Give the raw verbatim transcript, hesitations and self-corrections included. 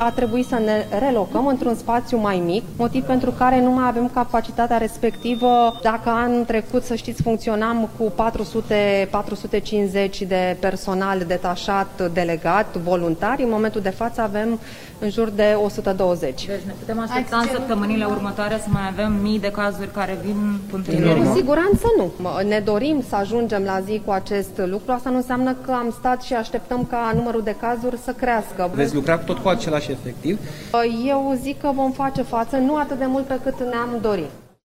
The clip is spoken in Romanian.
a trebuit să ne relocăm într-un spațiu mai mic, motiv pentru care nu mai avem capacitatea respectivă. Dacă anul trecut, să știți, funcționam cu patru sute - patru sute cincizeci de personal detașat, delegat, voluntari, în momentul de față avem în jur de o sută douăzeci. Deci ne putem aștepta în săptămânile următoare să mai avem mii de cazuri care vin ulterior? Cu siguranță nu. Ne dorim să ajungem la zi cu acest lucru. Asta nu înseamnă că am stat și așteptăm ca numărul de cazuri să crească. Veți lucra tot cu același efectiv? Eu zic că vom face față, nu atât de mult pe cât ne-am dorit.